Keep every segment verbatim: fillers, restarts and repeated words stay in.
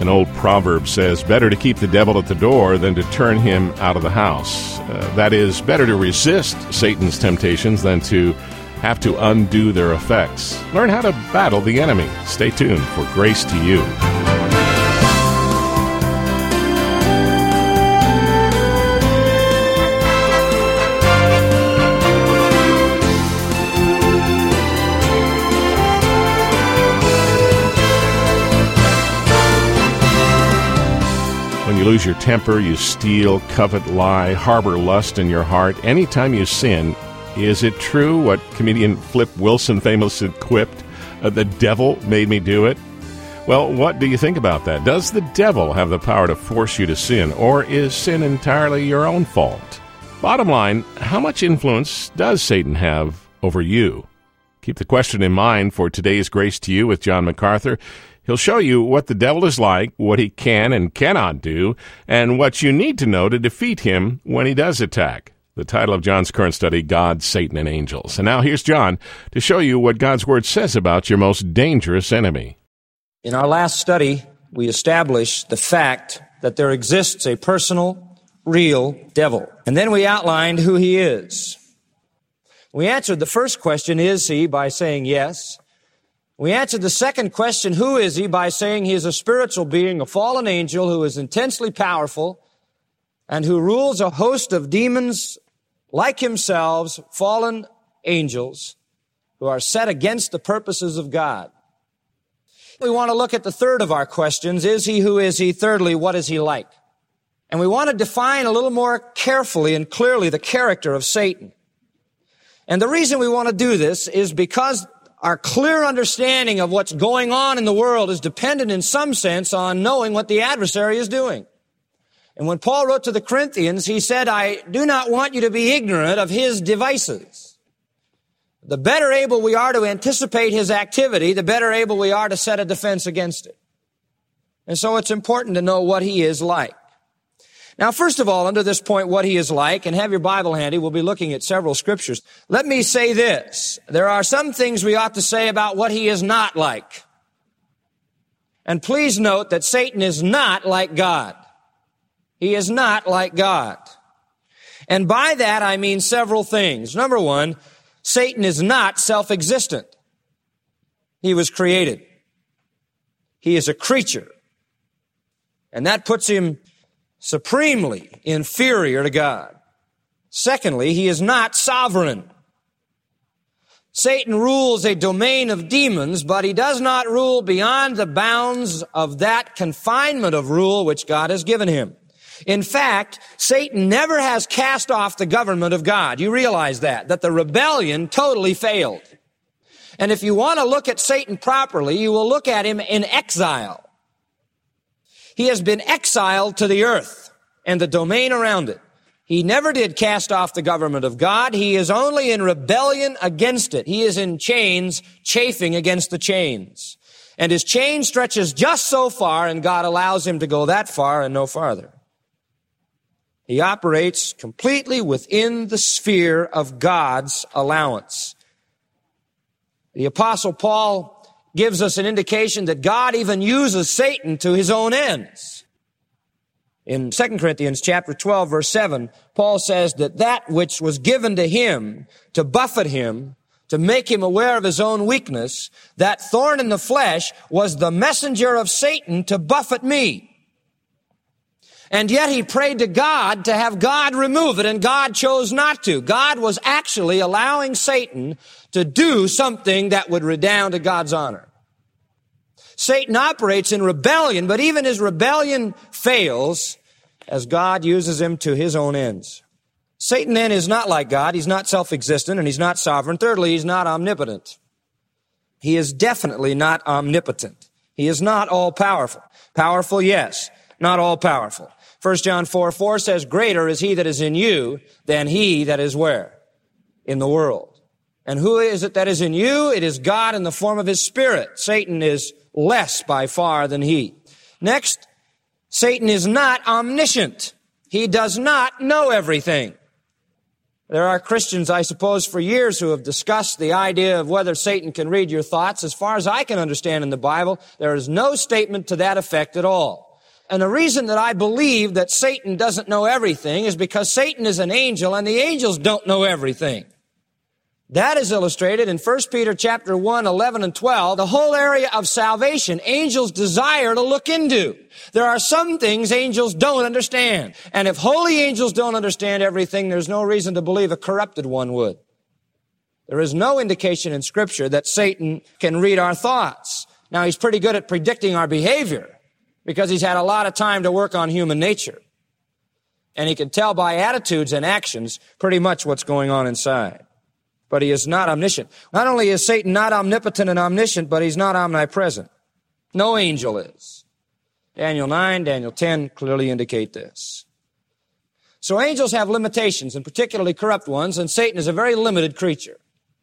An old proverb says, better to keep the devil at the door than to turn him out of the house. Uh, that is, better to resist Satan's temptations than to have to undo their effects. Learn how to battle the enemy. Stay tuned for Grace to You. When you lose your temper, you steal, covet, lie, harbor lust in your heart, anytime you sin, is it true what comedian Flip Wilson famously quipped, uh, the devil made me do it? Well, what do you think about that? Does the devil have the power to force you to sin, or is sin entirely your own fault? Bottom line, how much influence does Satan have over you? Keep the question in mind for today's Grace to You with John MacArthur. He'll show you what the devil is like, what he can and cannot do, and what you need to know to defeat him when he does attack. The title of John's current study, God, Satan, and Angels. And now here's John to show you what God's Word says about your most dangerous enemy. In our last study, we established the fact that there exists a personal, real devil. And then we outlined who he is. We answered the first question, is he, by saying yes. We answered the second question, who is he, by saying he is a spiritual being, a fallen angel who is intensely powerful and who rules a host of demons like himself, fallen angels who are set against the purposes of God. We want to look at the third of our questions, is he, who is he? Thirdly, what is he like? And we want to define a little more carefully and clearly the character of Satan. And the reason we want to do this is because our clear understanding of what's going on in the world is dependent in some sense on knowing what the adversary is doing. And when Paul wrote to the Corinthians, he said, I do not want you to be ignorant of his devices. The better able we are to anticipate his activity, the better able we are to set a defense against it. And so it's important to know what he is like. Now, first of all, under this point, what he is like, and have your Bible handy, we'll be looking at several scriptures. Let me say this. There are some things we ought to say about what he is not like. And please note that Satan is not like God. He is not like God. And by that, I mean several things. Number one, Satan is not self-existent. He was created. He is a creature. And that puts him supremely inferior to God. Secondly, he is not sovereign. Satan rules a domain of demons, but he does not rule beyond the bounds of that confinement of rule which God has given him. In fact, Satan never has cast off the government of God. You realize that, that the rebellion totally failed. And if you want to look at Satan properly, you will look at him in exile. He has been exiled to the earth and the domain around it. He never did cast off the government of God. He is only in rebellion against it. He is in chains, chafing against the chains. And his chain stretches just so far, and God allows him to go that far and no farther. He operates completely within the sphere of God's allowance. The Apostle Paul gives us an indication that God even uses Satan to his own ends. In Second Corinthians chapter twelve, verse seven, Paul says that that which was given to him to buffet him, to make him aware of his own weakness, that thorn in the flesh was the messenger of Satan to buffet me. And yet he prayed to God to have God remove it, and God chose not to. God was actually allowing Satan to do something that would redound to God's honor. Satan operates in rebellion, but even his rebellion fails as God uses him to his own ends. Satan then is not like God. He's not self-existent, and he's not sovereign. Thirdly, he's not omnipotent. He is definitely not omnipotent. He is not all-powerful. Powerful, yes, not all-powerful. First John four four says, greater is he that is in you than he that is where? In the world. And who is it that is in you? It is God in the form of his Spirit. Satan is less by far than he. Next, Satan is not omniscient. He does not know everything. There are Christians, I suppose, for years who have discussed the idea of whether Satan can read your thoughts. As far as I can understand in the Bible, there is no statement to that effect at all. And the reason that I believe that Satan doesn't know everything is because Satan is an angel and the angels don't know everything. That is illustrated in First Peter chapter one, eleven and twelve, the whole area of salvation angels desire to look into. There are some things angels don't understand. And if holy angels don't understand everything, there's no reason to believe a corrupted one would. There is no indication in Scripture that Satan can read our thoughts. Now, he's pretty good at predicting our behavior because he's had a lot of time to work on human nature. And he can tell by attitudes and actions pretty much what's going on inside. But he is not omniscient. Not only is Satan not omnipotent and omniscient, but he's not omnipresent. No angel is. Daniel nine, Daniel ten clearly indicate this. So angels have limitations, and particularly corrupt ones, and Satan is a very limited creature.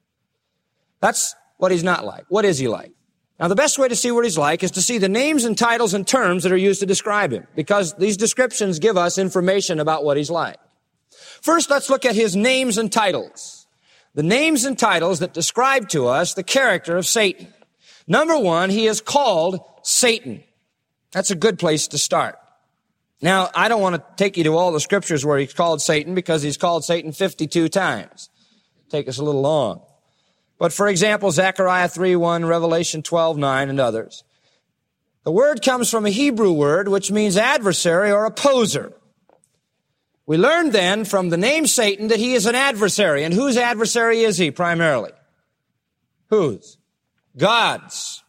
That's what he's not like. What is he like? Now, the best way to see what he's like is to see the names and titles and terms that are used to describe him, because these descriptions give us information about what he's like. First, let's look at his names and titles. The names and titles that describe to us the character of Satan. Number one, he is called Satan. That's a good place to start. Now, I don't want to take you to all the scriptures where he's called Satan, because he's called Satan fifty-two times. Take us a little long. But for example, Zechariah three one, Revelation twelve nine, and others. The word comes from a Hebrew word which means adversary or opposer. We learned then from the name Satan that he is an adversary. And whose adversary is he primarily? Whose? God's.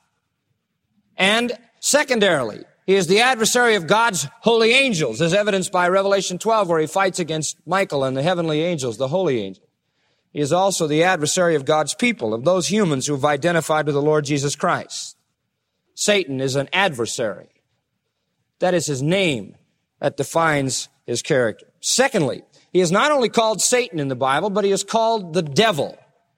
And secondarily, he is the adversary of God's holy angels, as evidenced by Revelation twelve, where he fights against Michael and the heavenly angels, the holy angels. He is also the adversary of God's people, of those humans who have identified with the Lord Jesus Christ. Satan is an adversary. That is his name that defines his character. Secondly, he is not only called Satan in the Bible, but he is called the devil.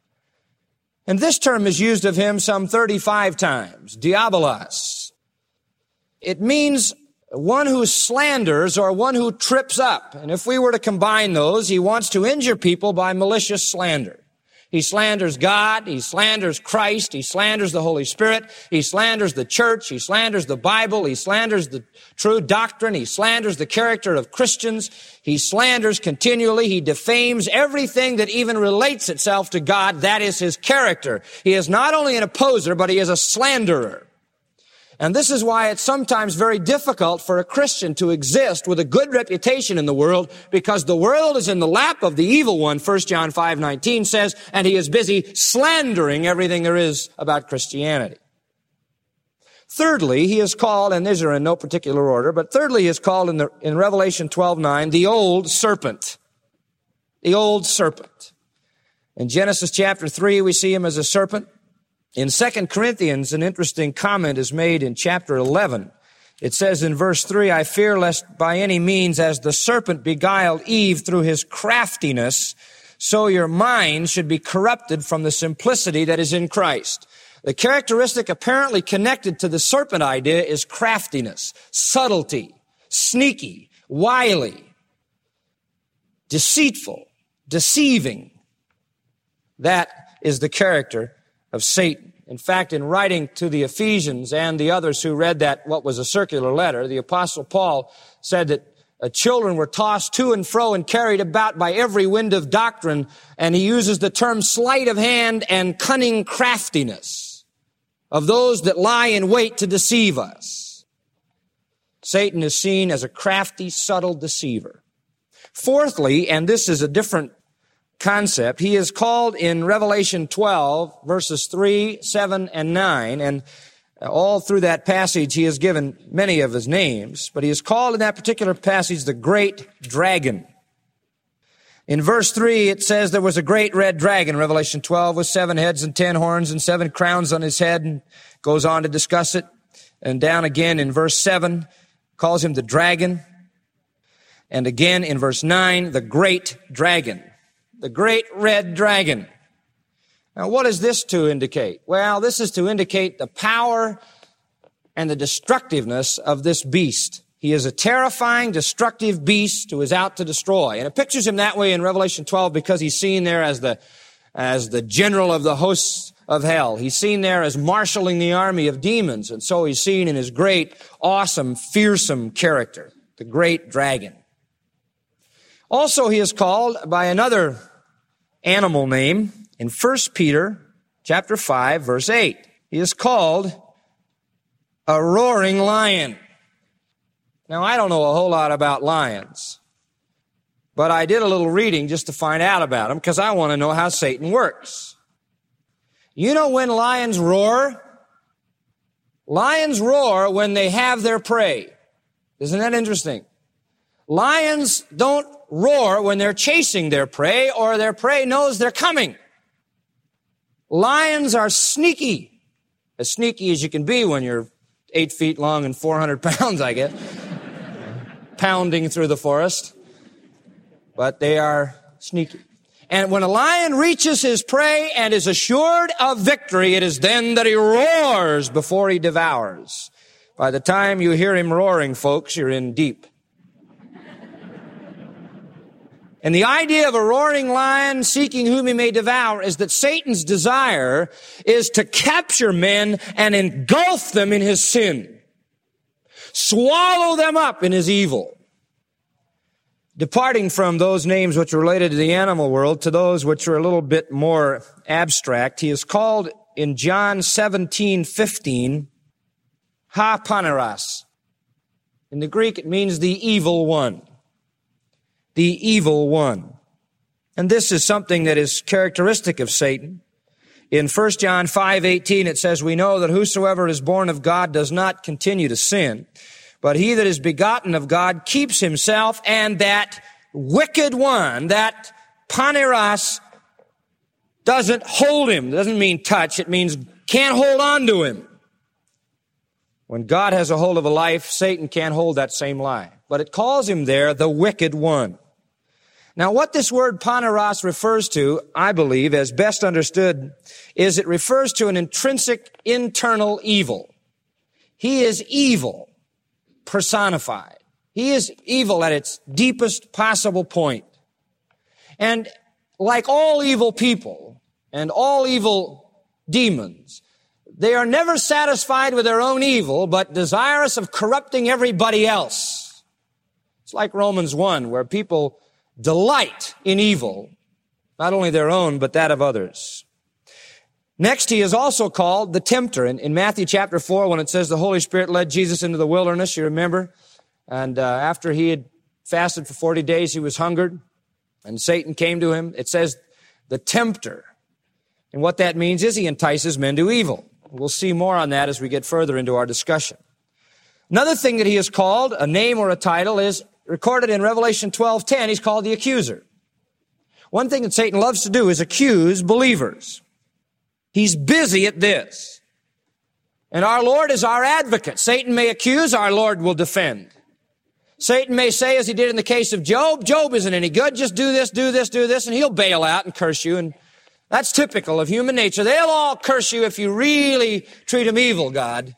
And this term is used of him some thirty-five times, diabolos. It means one who slanders or one who trips up. And if we were to combine those, he wants to injure people by malicious slander. He slanders God, he slanders Christ, he slanders the Holy Spirit, he slanders the church, he slanders the Bible, he slanders the true doctrine, he slanders the character of Christians, he slanders continually, he defames everything that even relates itself to God. That is his character. He is not only an opposer, but he is a slanderer. And this is why it's sometimes very difficult for a Christian to exist with a good reputation in the world, because the world is in the lap of the evil one, First John five nineteen says, and he is busy slandering everything there is about Christianity. Thirdly, he is called, and these are in no particular order, but thirdly he is called in, the, in Revelation twelve nine, the old serpent. The old serpent. In Genesis chapter three, we see him as a serpent. In Second Corinthians, an interesting comment is made in chapter eleven. It says in verse three, I fear lest by any means as the serpent beguiled Eve through his craftiness, so your mind should be corrupted from the simplicity that is in Christ. The characteristic apparently connected to the serpent idea is craftiness, subtlety, sneaky, wily, deceitful, deceiving. That is the character of Satan. In fact, in writing to the Ephesians and the others who read that, what was a circular letter, the Apostle Paul said that uh, children were tossed to and fro and carried about by every wind of doctrine, and he uses the term sleight of hand and cunning craftiness of those that lie in wait to deceive us. Satan is seen as a crafty, subtle deceiver. Fourthly, and this is a different concept, he is called in Revelation twelve, verses three, seven, and nine, and all through that passage he is given many of his names, but he is called in that particular passage the great dragon. In verse three, it says there was a great red dragon, Revelation twelve, with seven heads and ten horns and seven crowns on his head, and goes on to discuss it. And down again in verse seven, calls him the dragon. And again in verse nine, the great dragon. The great red dragon. Now, what is this to indicate? Well, this is to indicate the power and the destructiveness of this beast. He is a terrifying, destructive beast who is out to destroy. And it pictures him that way in Revelation twelve because he's seen there as the, as the general of the hosts of hell. He's seen there as marshaling the army of demons. And so he's seen in his great, awesome, fearsome character, the great dragon. Also, he is called by another animal name in First Peter chapter five, verse eight. He is called a roaring lion. Now, I don't know a whole lot about lions, but I did a little reading just to find out about them because I want to know how Satan works. You know when lions roar? Lions roar when they have their prey. Isn't that interesting? Lions don't roar when they're chasing their prey or their prey knows they're coming. Lions are sneaky, as sneaky as you can be when you're eight feet long and four hundred pounds, I guess, pounding through the forest. But they are sneaky. And when a lion reaches his prey and is assured of victory, it is then that he roars before he devours. By the time you hear him roaring, folks, you're in deep. And the idea of a roaring lion seeking whom he may devour is that Satan's desire is to capture men and engulf them in his sin. Swallow them up in his evil. Departing from those names which are related to the animal world to those which are a little bit more abstract, he is called in John seventeen fifteen, Ha Paneras. In the Greek, it means the evil one. The evil one. And this is something that is characteristic of Satan. In First John five eighteen, it says, we know that whosoever is born of God does not continue to sin, but he that is begotten of God keeps himself, and that wicked one, that paneras, doesn't hold him. It doesn't mean touch. It means can't hold on to him. When God has a hold of a life, Satan can't hold that same life. But it calls him there the wicked one. Now, what this word paneras refers to, I believe, as best understood, is it refers to an intrinsic internal evil. He is evil personified. He is evil at its deepest possible point. And like all evil people and all evil demons, they are never satisfied with their own evil, but desirous of corrupting everybody else. It's like Romans one, where people delight in evil, not only their own, but that of others. Next, he is also called the tempter. In, in Matthew chapter four, when it says the Holy Spirit led Jesus into the wilderness, you remember? And uh, after he had fasted for forty days, he was hungered, and Satan came to him. It says the tempter. And what that means is he entices men to evil. We'll see more on that as we get further into our discussion. Another thing that he is called, a name or a title, is recorded in Revelation twelve ten. He's called the accuser. One thing that Satan loves to do is accuse believers. He's busy at this. And our Lord is our advocate. Satan may accuse, our Lord will defend. Satan may say, as he did in the case of Job, Job isn't any good, just do this, do this, do this, and he'll bail out and curse you. And that's typical of human nature. They'll all curse you if you really treat them evil, God.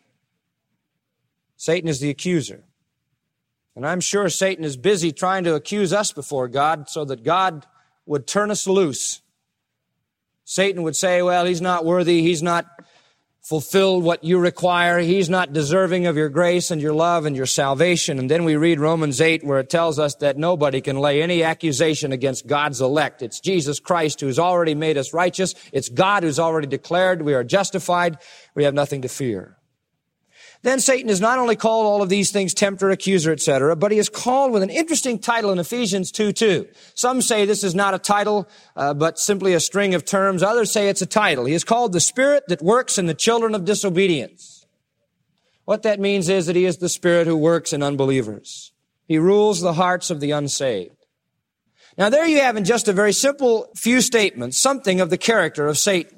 Satan is the accuser. And I'm sure Satan is busy trying to accuse us before God so that God would turn us loose. Satan would say, well, he's not worthy, he's not fulfilled what you require, he's not deserving of your grace and your love and your salvation. And then we read Romans eight, where it tells us that nobody can lay any accusation against God's elect. It's Jesus Christ who's already made us righteous. It's God who's already declared we are justified. We have nothing to fear. Then Satan is not only called all of these things, tempter, accuser, et cetera, but he is called with an interesting title in Ephesians two two. Some say this is not a title, uh, but simply a string of terms. Others say it's a title. He is called the spirit that works in the children of disobedience. What that means is that he is the spirit who works in unbelievers. He rules the hearts of the unsaved. Now there you have in just a very simple few statements something of the character of Satan.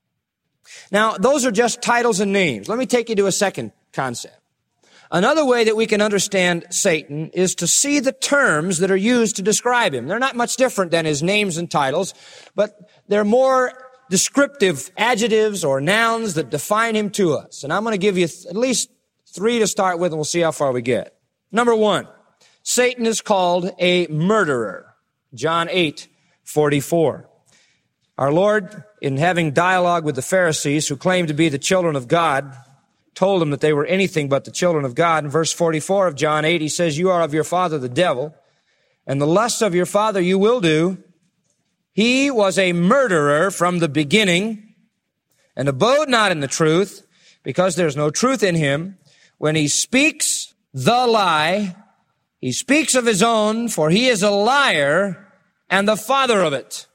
Now those are just titles and names. Let me take you to a second concept. Another way that we can understand Satan is to see the terms that are used to describe him. They're not much different than his names and titles, but they're more descriptive adjectives or nouns that define him to us. And I'm going to give you th- at least three to start with, and we'll see how far we get. Number one, Satan is called a murderer. John eight forty-four. Our Lord, in having dialogue with the Pharisees who claimed to be the children of God, told them that they were anything but the children of God. In verse forty-four of John eight, he says, you are of your father the devil, and the lusts of your father you will do. He was a murderer from the beginning, and abode not in the truth, because there's no truth in him. When he speaks the lie, he speaks of his own, for he is a liar and the father of it.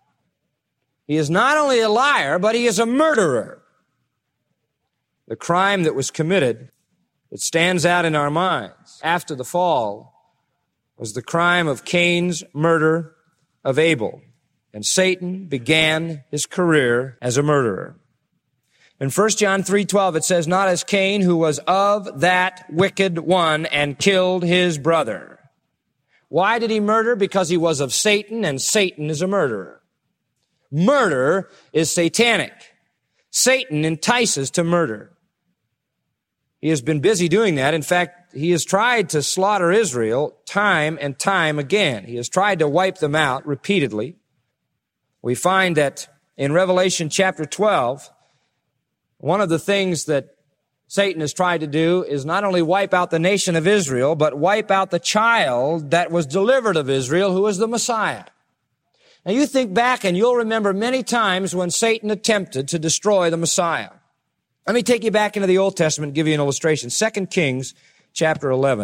He is not only a liar, but he is a murderer. The crime that was committed, that stands out in our minds after the fall, was the crime of Cain's murder of Abel. And Satan began his career as a murderer. In First John three twelve, it says, not as Cain, who was of that wicked one and killed his brother. Why did he murder? Because he was of Satan, and Satan is a murderer. Murder is satanic. Satan entices to murder. He has been busy doing that. In fact, he has tried to slaughter Israel time and time again. He has tried to wipe them out repeatedly. We find that in Revelation chapter twelve, one of the things that Satan has tried to do is not only wipe out the nation of Israel, but wipe out the child that was delivered of Israel, who was the Messiah. Now you think back and you'll remember many times when Satan attempted to destroy the Messiah. Let me take you back into the Old Testament and give you an illustration. Second Kings chapter eleven.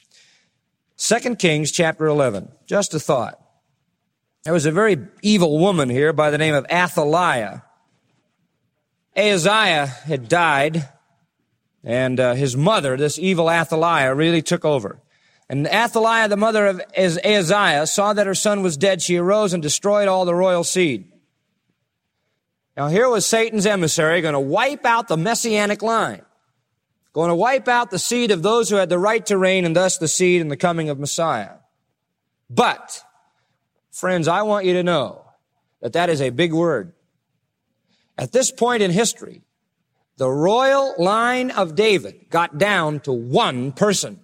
Second Kings chapter eleven. Just a thought. There was a very evil woman here by the name of Athaliah. Ahaziah had died, and uh, his mother, this evil Athaliah, really took over. And Athaliah, the mother of Ahaziah, saw that her son was dead. She arose and destroyed all the royal seed. Now here was Satan's emissary going to wipe out the messianic line, going to wipe out the seed of those who had the right to reign, and thus the seed in the coming of Messiah. But, friends, I want you to know that that is a big word. At this point in history, the royal line of David got down to one person.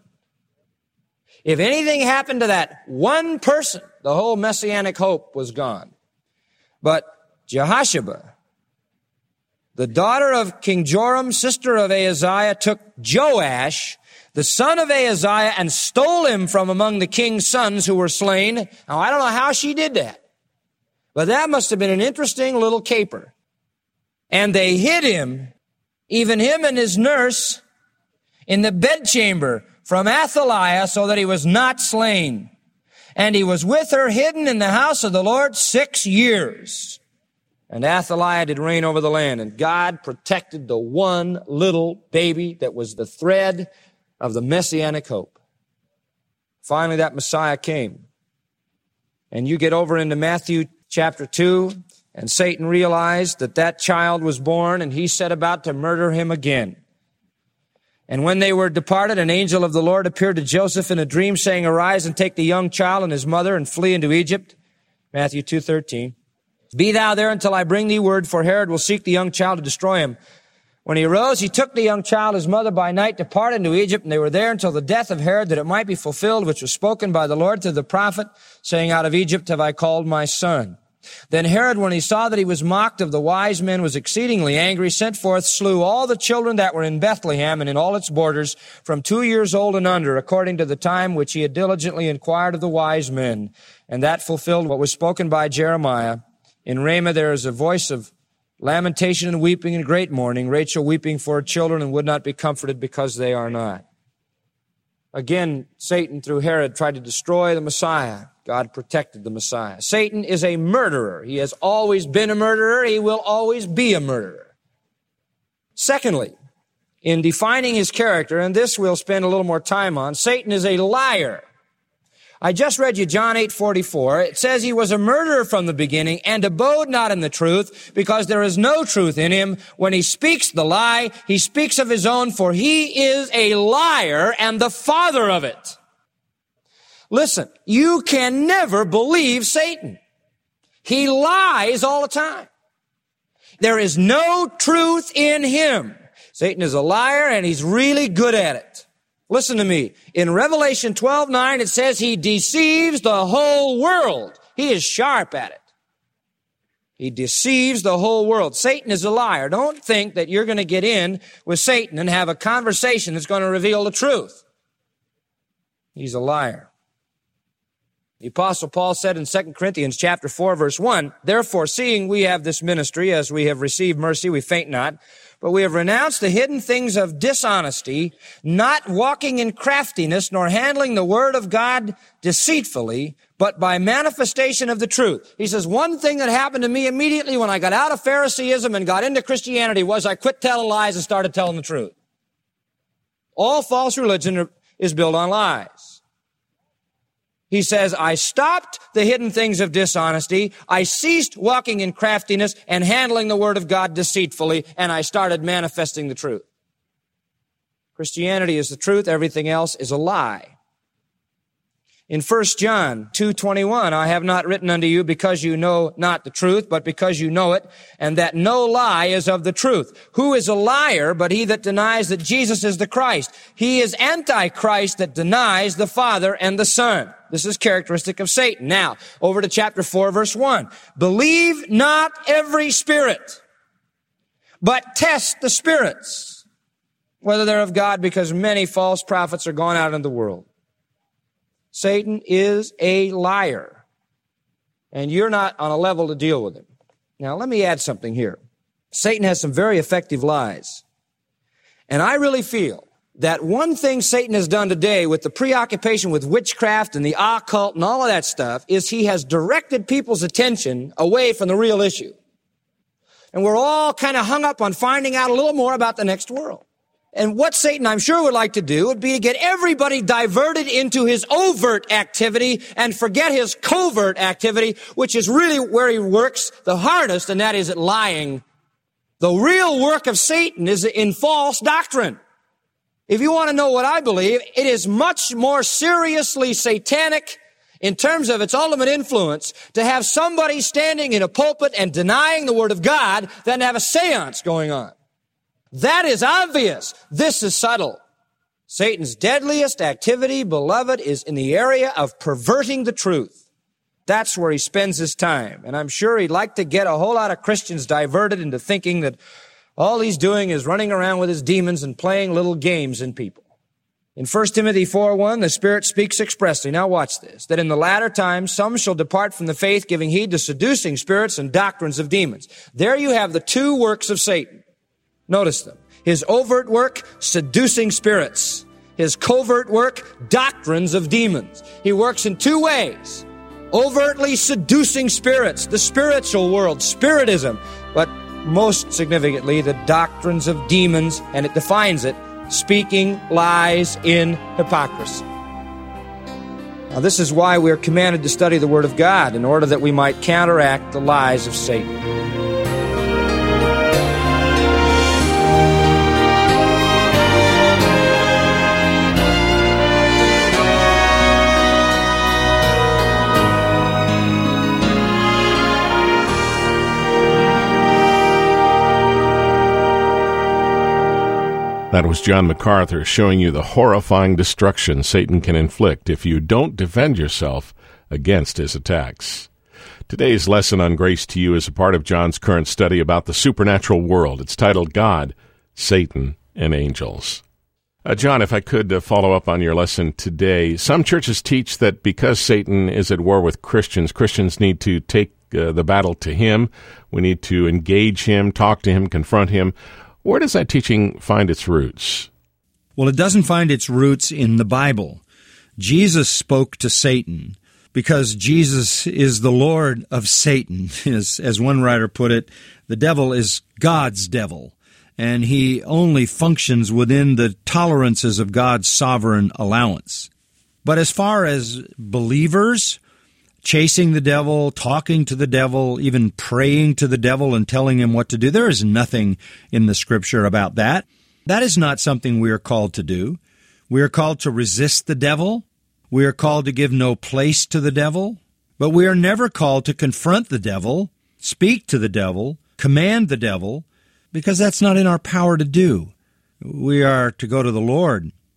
If anything happened to that one person, the whole messianic hope was gone. But Jehosheba, the daughter of King Joram, sister of Ahaziah, took Joash, the son of Ahaziah, and stole him from among the king's sons who were slain. Now, I don't know how she did that, but that must have been an interesting little caper. And they hid him, even him and his nurse, in the bedchamber from Athaliah, so that he was not slain. And he was with her hidden in the house of the Lord six years. And Athaliah did reign over the land, and God protected the one little baby that was the thread of the messianic hope. Finally, that Messiah came. And you get over into Matthew chapter two, and Satan realized that that child was born, and he set about to murder him again. And when they were departed, an angel of the Lord appeared to Joseph in a dream, saying, arise and take the young child and his mother and flee into Egypt. Matthew two thirteen. Be thou there until I bring thee word, for Herod will seek the young child to destroy him. When he arose, he took the young child, his mother, by night, departed into Egypt, and they were there until the death of Herod, that it might be fulfilled, which was spoken by the Lord through the prophet, saying, out of Egypt have I called my son. Then Herod, when he saw that he was mocked of the wise men, was exceedingly angry, sent forth, slew all the children that were in Bethlehem and in all its borders, from two years old and under, according to the time which he had diligently inquired of the wise men. And that fulfilled what was spoken by Jeremiah. In Ramah there is a voice of lamentation and weeping and great mourning, Rachel weeping for her children and would not be comforted because they are not. Again, Satan, through Herod, tried to destroy the Messiah. God protected the Messiah. Satan is a murderer. He has always been a murderer. He will always be a murderer. Secondly, in defining his character, and this we'll spend a little more time on, Satan is a liar. I just read you John eight forty-four. It says he was a murderer from the beginning and abode not in the truth, because there is no truth in him. When he speaks the lie, he speaks of his own, for he is a liar and the father of it. Listen, you can never believe Satan. He lies all the time. There is no truth in him. Satan is a liar, and he's really good at it. Listen to me. In Revelation twelve nine, it says he deceives the whole world. He is sharp at it. He deceives the whole world. Satan is a liar. Don't think that you're going to get in with Satan and have a conversation that's going to reveal the truth. He's a liar. The Apostle Paul said in Second Corinthians chapter four, verse one, therefore, seeing we have this ministry, as we have received mercy, we faint not, but we have renounced the hidden things of dishonesty, not walking in craftiness, nor handling the word of God deceitfully, but by manifestation of the truth. He says, one thing that happened to me immediately when I got out of Phariseeism and got into Christianity was I quit telling lies and started telling the truth. All false religion is built on lies. He says, I stopped the hidden things of dishonesty. I ceased walking in craftiness and handling the word of God deceitfully, and I started manifesting the truth. Christianity is the truth. Everything else is a lie. In First John two twenty-one, I have not written unto you because you know not the truth, but because you know it, and that no lie is of the truth. Who is a liar but he that denies that Jesus is the Christ? He is Antichrist that denies the Father and the Son. This is characteristic of Satan. Now, over to chapter four, verse one. Believe not every spirit, but test the spirits, whether they're of God, because many false prophets are gone out into the world. Satan is a liar, and you're not on a level to deal with him. Now, let me add something here. Satan has some very effective lies, and I really feel that one thing Satan has done today with the preoccupation with witchcraft and the occult and all of that stuff is he has directed people's attention away from the real issue. And we're all kind of hung up on finding out a little more about the next world. And what Satan, I'm sure, would like to do would be to get everybody diverted into his overt activity and forget his covert activity, which is really where he works the hardest, and that is at lying. The real work of Satan is in false doctrine. If you want to know what I believe, it is much more seriously satanic in terms of its ultimate influence to have somebody standing in a pulpit and denying the Word of God than to have a seance going on. That is obvious. This is subtle. Satan's deadliest activity, beloved, is in the area of perverting the truth. That's where he spends his time. And I'm sure he'd like to get a whole lot of Christians diverted into thinking that all he's doing is running around with his demons and playing little games in people. In First Timothy four one, the Spirit speaks expressly, now watch this, that in the latter times some shall depart from the faith, giving heed to seducing spirits and doctrines of demons. There you have the two works of Satan. Notice them. His overt work, seducing spirits. His covert work, doctrines of demons. He works in two ways. Overtly seducing spirits, the spiritual world, spiritism, but most significantly, the doctrines of demons, and it defines it, speaking lies in hypocrisy. Now, this is why we are commanded to study the Word of God, in order that we might counteract the lies of Satan. That was John MacArthur showing you the horrifying destruction Satan can inflict if you don't defend yourself against his attacks. Today's lesson on Grace to You is a part of John's current study about the supernatural world. It's titled God, Satan, and Angels. Uh, John, if I could uh, follow up on your lesson today. Some churches teach that because Satan is at war with Christians, Christians need to take uh, the battle to him. We need to engage him, talk to him, confront him. Where does that teaching find its roots? Well, it doesn't find its roots in the Bible. Jesus spoke to Satan because Jesus is the Lord of Satan. As, as one writer put it, the devil is God's devil, and he only functions within the tolerances of God's sovereign allowance. But as far as believers chasing the devil, talking to the devil, even praying to the devil and telling him what to do, there is nothing in the Scripture about that. That is not something we are called to do. We are called to resist the devil. We are called to give no place to the devil. But we are never called to confront the devil, speak to the devil, command the devil, because that's not in our power to do. We are to go to the Lord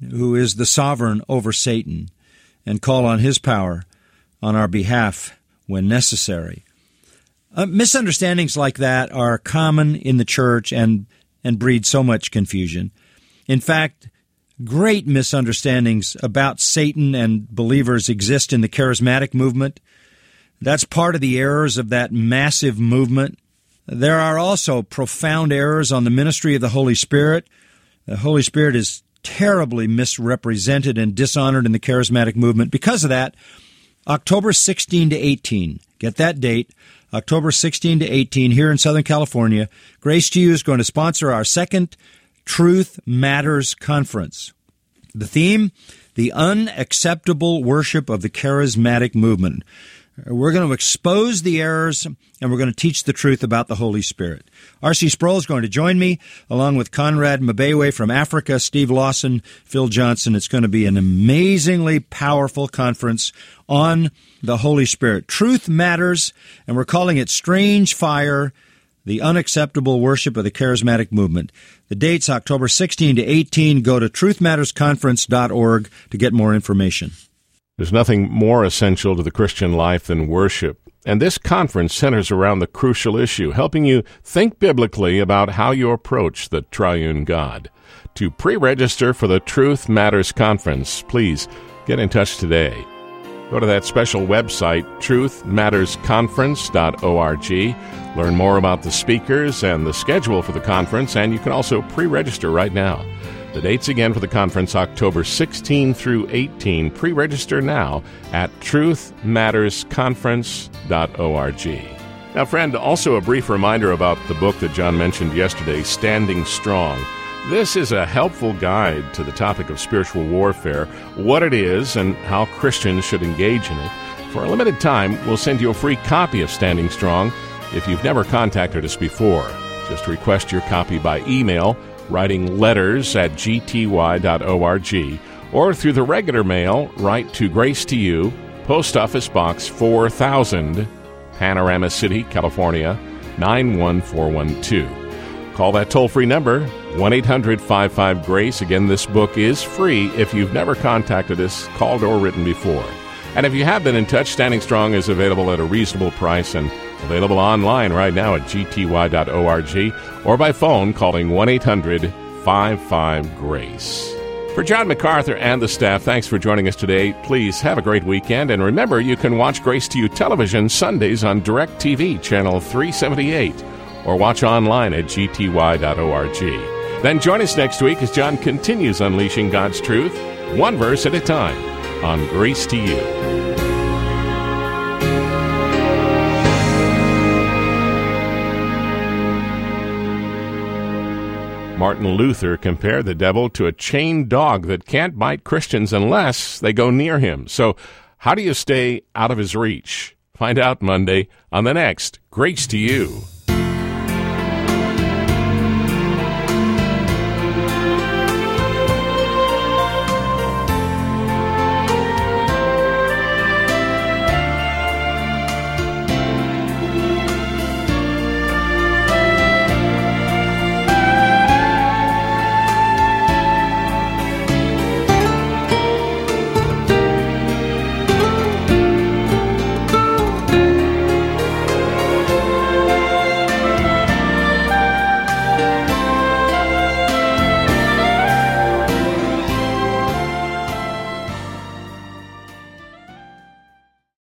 who is the sovereign over Satan, and call on his power on our behalf when necessary. Uh, misunderstandings like that are common in the church and, and breed so much confusion. In fact, great misunderstandings about Satan and believers exist in the charismatic movement. That's part of the errors of that massive movement. There are also profound errors on the ministry of the Holy Spirit. The Holy Spirit is terribly misrepresented and dishonored in the charismatic movement. Because of that, October sixteenth to eighteenth, get that date, October sixteenth to eighteenth here in Southern California, Grace to You is going to sponsor our second Truth Matters Conference. The theme, the unacceptable worship of the charismatic movement. We're going to expose the errors, and we're going to teach the truth about the Holy Spirit. R C Sproul is going to join me, along with Conrad Mbewe from Africa, Steve Lawson, Phil Johnson. It's going to be an amazingly powerful conference on the Holy Spirit. Truth Matters, and we're calling it Strange Fire, the unacceptable worship of the charismatic movement. The date's October sixteenth to eighteenth. Go to truth matters conference dot org to get more information. There's nothing more essential to the Christian life than worship, and this conference centers around the crucial issue, helping you think biblically about how you approach the triune God. To pre-register for the Truth Matters Conference, please get in touch today. Go to that special website, truth matters conference dot org. Learn more about the speakers and the schedule for the conference, and you can also pre-register right now. The dates again for the conference, October sixteenth through eighteenth. Pre-register now at truth matters conference dot org. Now, friend, also a brief reminder about the book that John mentioned yesterday, Standing Strong. This is a helpful guide to the topic of spiritual warfare, what it is, and how Christians should engage in it. For a limited time, we'll send you a free copy of Standing Strong if you've never contacted us before. Just request your copy by email, writing letters at g t y dot org, or through the regular mail, write to Grace to You, Post Office Box four thousand, Panorama City, California, nine one four one two. Call that toll-free number, one eight hundred five five GRACE. Again, this book is free if you've never contacted us, called, or written before. And if you have been in touch, Standing Strong is available at a reasonable price and available online right now at g t y dot org or by phone calling one eight hundred five five GRACE. For John MacArthur and the staff, thanks for joining us today. Please have a great weekend, and remember, you can watch Grace to You television Sundays on DirecTV channel three seventy-eight or watch online at g t y dot org. Then join us next week as John continues unleashing God's truth, one verse at a time, on Grace to You. Martin Luther compared the devil to a chained dog that can't bite Christians unless they go near him. So how do you stay out of his reach? Find out Monday on the next Grace to You.